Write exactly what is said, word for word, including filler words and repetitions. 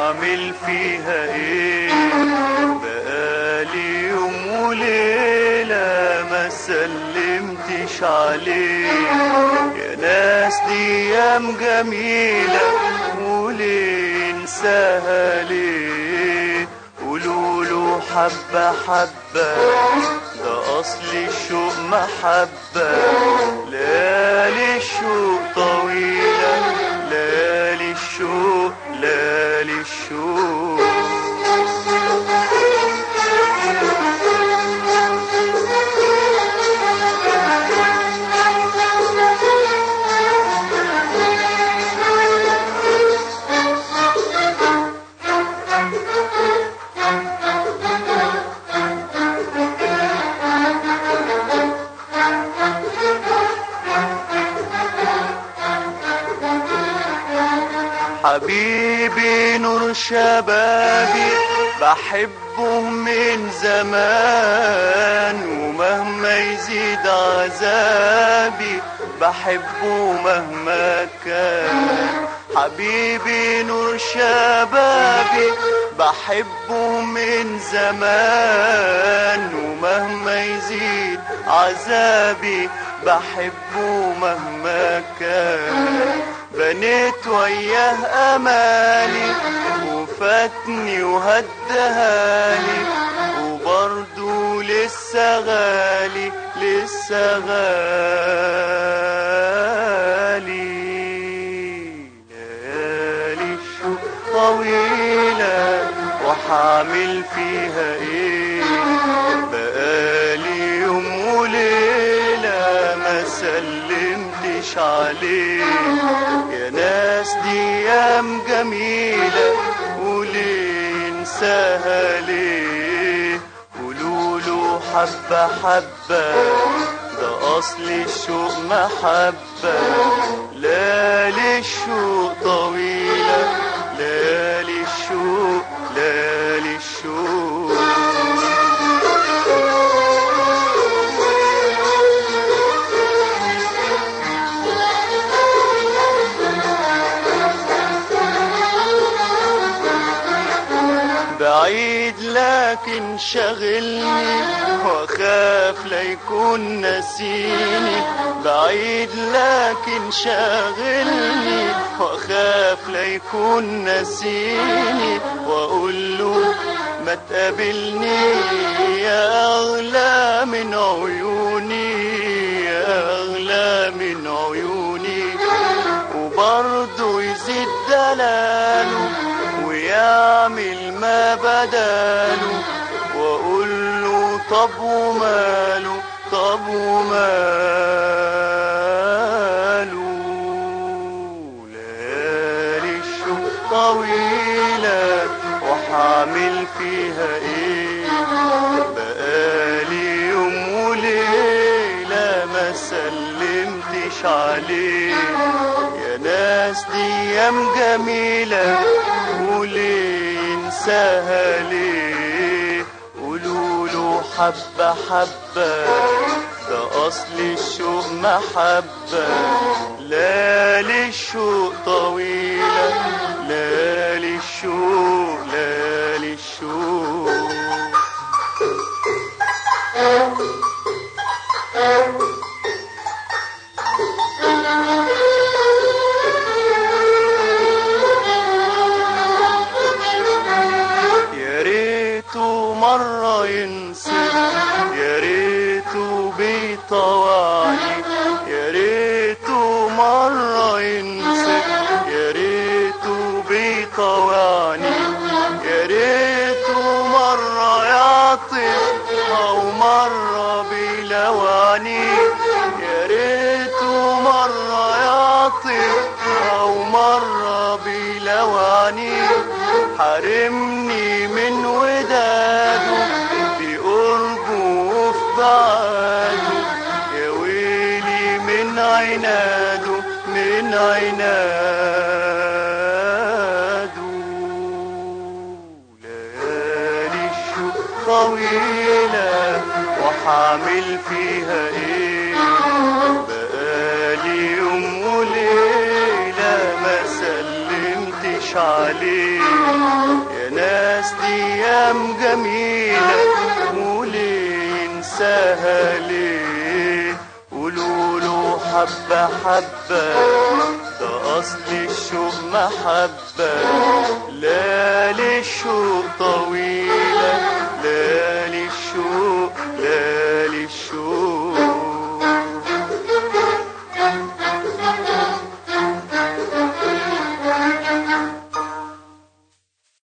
هعمل فيها ايه؟ بقالي يوم وليلة ما سلمتش عليه. يا ناس دي ايام جميلة وليه انساها ليه؟ قولوله حبة حبة ده اصل الشوق محبة. ليالي الشوق طويلة، ليالي الشوق، ليالي الشوق. حبيبي نور شبابي بحبه من زمان، ومهما يزيد عذابي بحبه مهما كان. حبيبي نور شبابي بحبه من زمان، ومهما يزيد عذابي بحبه مهما كان. بنيت وياه امالي وفاتني وهدهالي، وبرضو لسه غالي، لسه غالي. ليالي الشوق طويلة وحعمل فيها ايه؟ بقالي يوم وليلة ما سلمتش عليه. يا ناس دي ايام جميلة وليه انساها ليه؟ قولوله حبة حبة ده اصل الشوق محبة. ليالي الشوق طويلة، ليالي الشوق، ليالي الشوق. بعيد لكن شاغلني واخاف لا يكون نسيني. بعيد لكن شاغلني واخاف لا يكون نسيني. واقول له ما تقابلني يا اغلى من عيوني، يا اغلى من عيوني. وبرضه يزيد دلاله ويعمل ما بداله. واقول له طب وماله، طب وماله. ليالي الشوق طويلة وحعمل فيها ايه؟ بقالي يوم وليلة ما سلمتش عليه. يا ناس دي ايام جميلة وليه انساها ليه؟ قولوله حبة حبة ده اصل الشوق محبة. ليالي الشوق طويلة، ليالي الشوق، ليالي الشوق. مرة ينسف، يا ريته بيطوعني. يا ريته مرة ينسف، يا ريته بيطوعني. يا ريته مرة يعطف أو مرة بيلوعني. يا ريته مرة يعطف أو مرة بيلوعني. حرمني من وداده بقربه وفي بعاده. يا ويلي من عناده، من عناده. ليالي الشوق طويلة وحعمل فيها ايه؟ بقالي يوم وليلة ما سلمتش مش عليه. يا ناس دي ايام جميلة وليه ينساها ليه؟ قولوله حبة حبة ده اصل الشوق محبة، لا للشوق